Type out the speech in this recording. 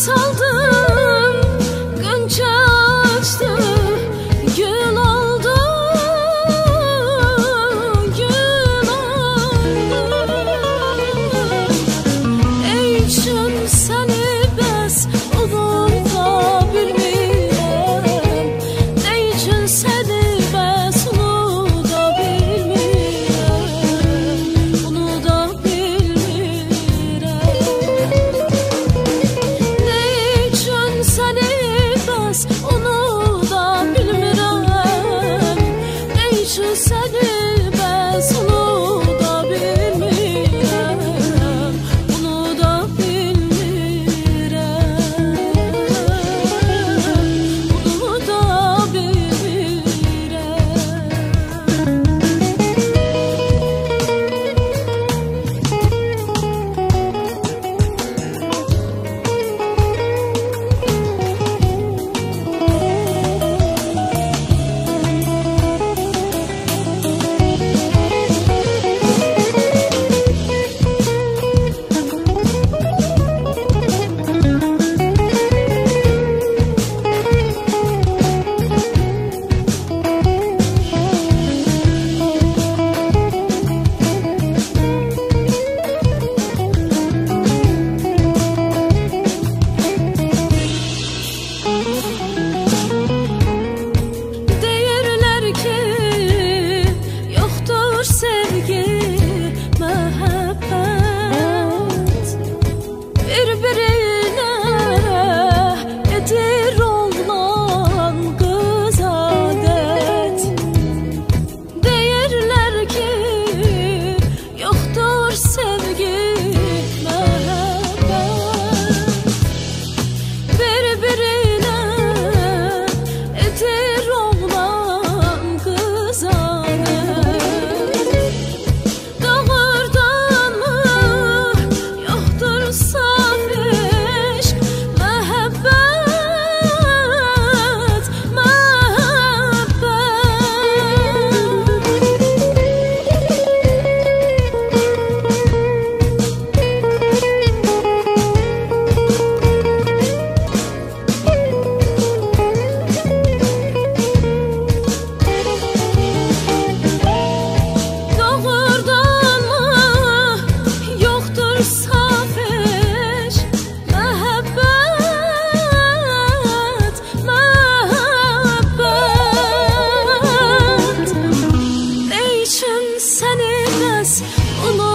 saldım, gönce açtı, gül oldu, gül oldu. Ey can seni bes unuta bilmirəm, ey can seni bes unuta bilmirəm, unuta bilmirəm. Ey can seni bes unuta bilmirəm, ey can seni bes unuta bilmirəm, unuta bilmirəm, unuta bilmirəm. Deyirlər ki, yoxdur sevgi, məhəbbət, bir-birinə edir oğlan qız adət. Deyirlər ki, yoxdur sevgi, məhəbbət, bir-birinə edir oğlan qız adət. Doğurdanmı yoxdur saf eşq, məhəbbət, məhəbbət. Doğurdanmı yoxdur saf eşq, məhəbbət, məhəbbət. Ey can səni bəs unuta